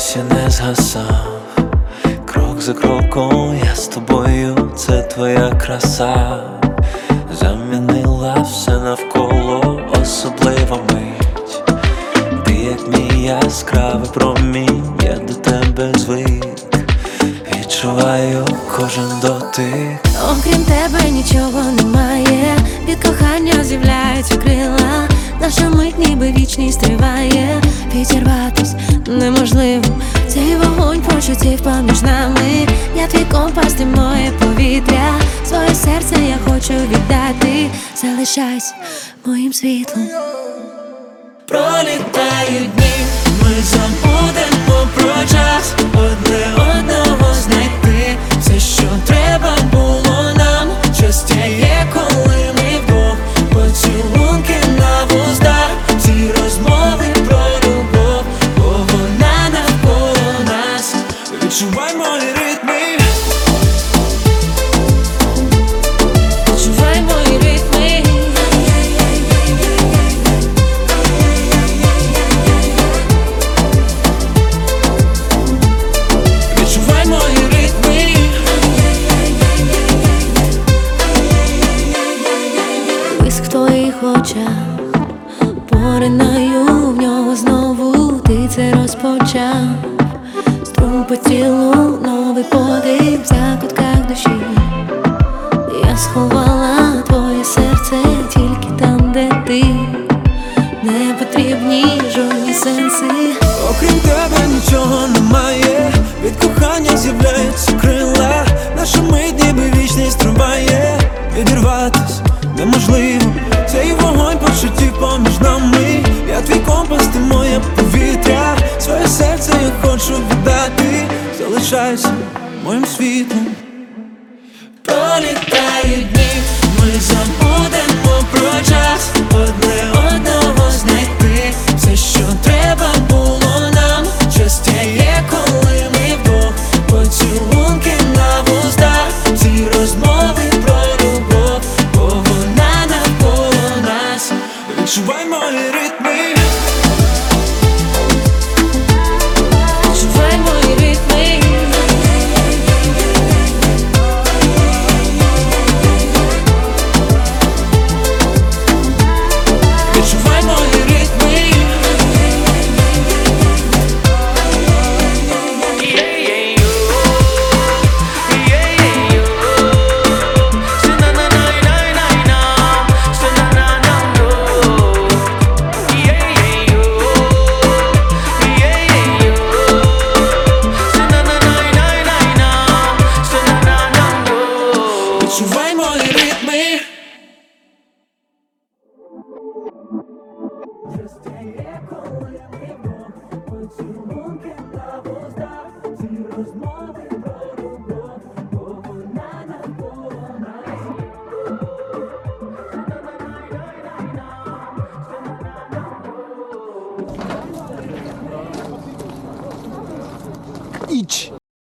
досі не згасав. Крок за кроком я з тобою, це твоя краса. Замінила все навколо, особлива мить. Ти як мій яскравий промінь, я до тебе звик. Відчуваю кожен дотик. Окрім тебе нічого немає. Від кохання з'являються крила. Наша мить ніби вічність триває. Підірватись неможливо. Цей вогонь почуттів поміж нами. Я твій компас, ти моє повітря. Своє серце я хочу віддати. Залишайся моїм світлом. Пролітають дні, ми забудемо про час. Одне одного знайти. Все, що треба було нам. Щастя є, коли ми вдвох. Поцілунки на вустах. Ці розмови про любов, бо вона навколо нас. Відчувай мої ритми. Відчувай мої ритми. Відчувай мої ритми. Блиск в твоїх очах, поринаю в нього знову. Ти це розпочав. Струм по тілу, новий подих в закутках душі. Я сховала твоє серце тільки там, де ти. Не потрібні жодні сенси. Окрім тебе нічого немає. Від кохання з'являються крила. Наша мить ніби вічність триває. Відірватись неможливо. Цей вогонь почуттів поміж нами. Я твій компас, ти моє повітря. Своє серце я хочу віддати. Залишайся моїм світлом. Пролітають дні, ми забудемо про час. Одне одного знайти. Все, що треба було нам. Щастя є, коли ми вдвох. Поцілунки на вустах. Ці розмови про любов, бо вона навколо нас. Відчувай мої ритми. Відчувай мої ритми. Відчувай мої ритми. Відчувай мої ритми. Idź.